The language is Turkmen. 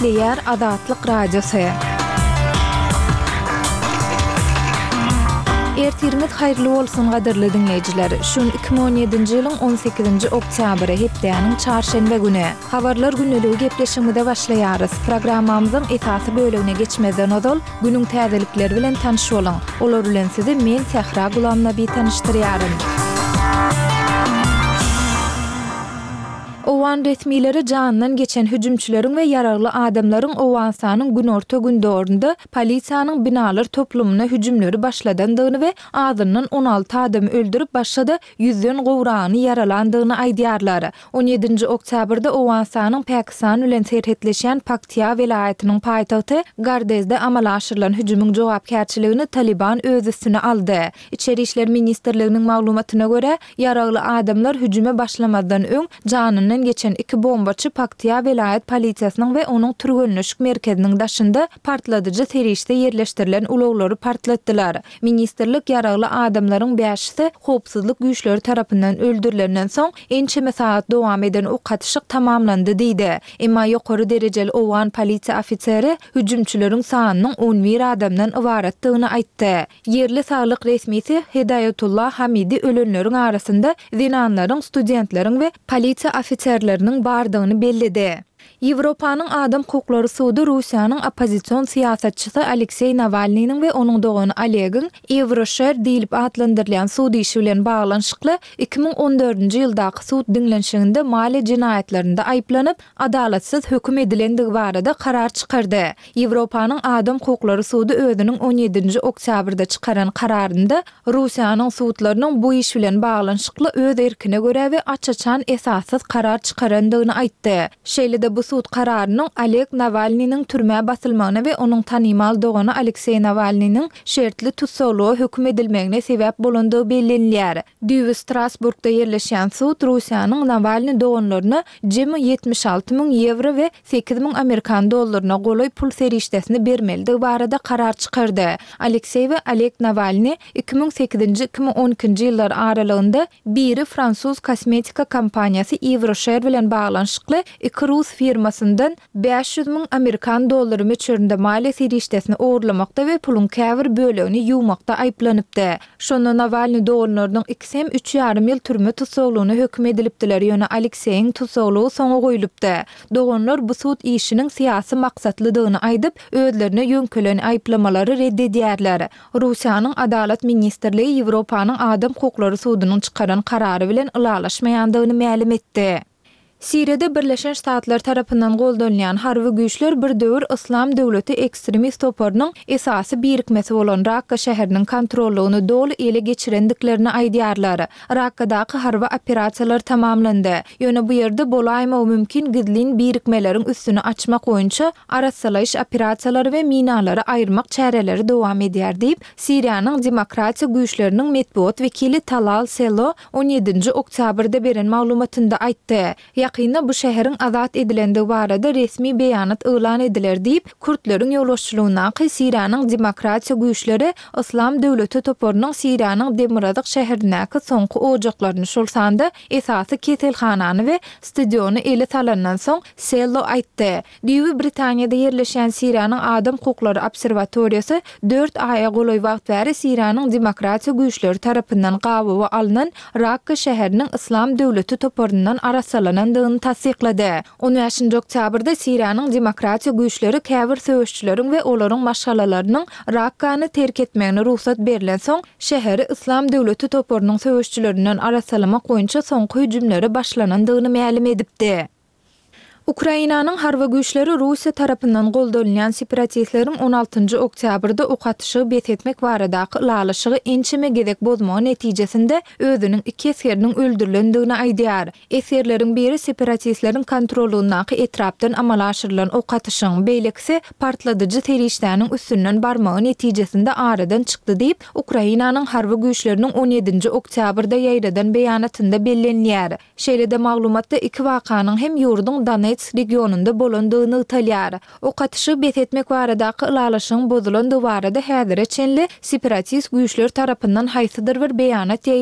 Eşleýär Azatlyk Radiosu. Ertirimiz hayrly bolsun gaderli dinleyijiler. Şun 2017-nji ýylyň 18-nji oktýabry hepdeýanyň çarşembe güni. Habarlar günneligi gepleşiginde başlaýarys. Programmamyzyň esasy bölegine geçmezden ozal günüň täzelikleri bilen tanış bolan. Olar bilen sizi men Tehra Gulamnaby tanışdyrýarym. Owan resmileri canından geçen hüjümçüleriň we ýaragly adamlaryň owan sanyň gün orta gün döwründe polisiýanyň binalar toplumuna hüjümleri başladandygyny we azyndan 16 adam öldürip başlady, 100den gowrany yaralandygyny aýdýarlar. 17-nji oktýabrda owan sanyň Pakistan bilen serhetleşen Paktiya welaýatynyň paýtagty Gardezde amala aşyrylan hüjümüň jogapkärçiligini Taliban öz üstüne aldy. İçeri işler ministrliginiň maglumatyna görä, ýaragly adamlar hüjüme başlamazdan öň janyny geçen iki bombaçy Paktiya welaýat polisiýasynyň we onuň türgünleşik merkeziniň daşynda partladyjy terişde yerleşdirilen uloglary partlatdylar. Ministrlik ýaragly adamlaryň 5-si howpsuzlyk güýçleri tarapyndan öldürilenden soň ençeme saat dowam eden okatyşyk tamamlandy diýdi. Emma ýokary derejeli owan polisiýa ofiseri hüjümçüleriň sanynyň 11 adamdan ibaratdygyny aýtdy. Yerli saglyk resmisi Hidayatullah Hamidi ölenleriň arasynda zinanlaryň, studentleriň we polisiýa ofisierleriniň bardygyny bellidi. Ýewropanyň Adam Hukuklary Sudy Russiýanyň opozisiýon siýasatçysy Aleksey Navalnyň we onuň dogany Olegin Euroshare diýilip adlandyrylýan sudy işi bilen baglanşykly 2014-nji ýyldaky sud dinlenşiginde mali jinayetlerinde aýplanyp adalatsyz höküm edilendigi barada karar çykardy. Ýewropanyň Adam Hukuklary Sudy özüniň 17-nji oktýabrda çykaran kararynda Russiýanyň sudlarynyň bu iş bilen baglanşykly öz erkine görä we açaçan esassyz karar çykarandygyny aýtdy. Şeýle bu sud kararynyň Oleg Navalnyň türmäge basylmagyna we onuň tanymal dogany Aleksey Navalnyň şertli tutsaglyğa höküm edilmegine sebäp bolandygy bellenilýär. Düýbi Strasburgda ýerleşýän sud Russiýanyň Navalny doganlaryna jemy 76 000 euro we 8 000 Amerikan dollaryna goly pul serişdesini bermeligi barada karar çykardy. Aleksey we Oleg Navalny 2008-2012-nji ýyllar aralygynda biri Fransuz kosmetika kompaniýasy Euroshare bilen baglanşykly iki Rus firmasyndan 500 000 Amerikan dollary meçöründe mali serişdesini oğurlamakda we pulun käbir bölegini ýuwmakda aýplanypdy. Şonda Navalny doganlarynyň 2,5 ýyl türme tutsaglygyna höküm edilipdiler ýöne Alekseýiň tutsaglygy soňa goýulypdy. Doganlar bu sud işiniň syýasy maksatlydygyny aýdyp, özlerine ýönkelen aýplamalary reddedýärler. Russiýanyň Adalet ministrligi Ýewropanyň Adam Hukuklary Sudynyň çykaran karary bilen ylalaşmaýandygyny ma'lum etdi. Siriýede Birleşen Ştatlar tarapyndan goldanýan harby güýçler bir döwür Islam döwleti ekstremist toparynyň esasy birikmesi bolan Rakka şäheriniň kontrollugyny doly ele geçirendiklerini aýdýarlar. Rakkadaky harby operasiýalar tamamlandy. Ýöne bu ýerde bolaýmagy mümkin gizlin birikmeleriň üstüni açmak boýunça arasalaýyş operasiýalary we minalary aýyrmak çäreleri dowam edýär diýip Siriýanyň demokratiýa güýçleriniň medbuat wekili Talal Selo 17-nji oktýabrda beren maglumatynda aýtdy. Ýakynda bu şäheriň azat edilendigi barada resmi beýanat elan ediler diýip Kurtleriň ýoluşçylygyna Siriýanyň demokratiýa güýçleri Islam döwleti toparynyň Siriýanyň Demirazak şäherindäki soňky ojaklaryny şolsanda esasy keselhanany we stadiony ele salandan soň Sello aýtdy. Düýbi Britaniýada ýerleşen Siriýanyň Adam Hukuklary Obserwatoriýasy 4 aýa goly wagt bäri Siriýanyň demokratiýa güýçleri tarapyndan gabawa alynan Rakka şäheriniň Islam döwleti toparyndan arasalanan tasdiqlady. 15-nji oktýabrda Siriýanyň demokratiýa güýçleri käbir söwüşçüleriň we olaryň maşgalalarynyň Rakkany terk etmegine ruhsat berilen soň şäheri Islam döwleti toparynyň söwüşçülerinden arasalamak boýunça soňky hüjümleri başlanandygyny ma'lum edipdi. Ukrainanyň harby güýçleri Russiýa tarapyndan goldanýan separatistleriň 16-njy oktýabrda ok atyşy betetmek baradaky ýalaşygy ençeme gezek bozmagy netijesinde özüniň iki esgeriniň öldürilendigini aýdýar. Esgerleriň biri separatistleriň kontrolundaky etrapdan amala aşyrylan ok atyşyň beýlekisi partladyjy terişdäniň üstünden barmagy netijesinde aradan çykdy diýip Ukrainanyň harby güýçleriniň 17-nji oktýabrda ýaýradan beýanatynda bellenýär. Şeýle-de maglumatda iki wakanyň hem ýurduň Donetsk regionunda bolandygyny ýaýdýar. Ok atyşy betetmek baradaky ýalaşyň bozulandygy barada häzirçe separatist güýçler tarapyndan haýsydyr bir beýanat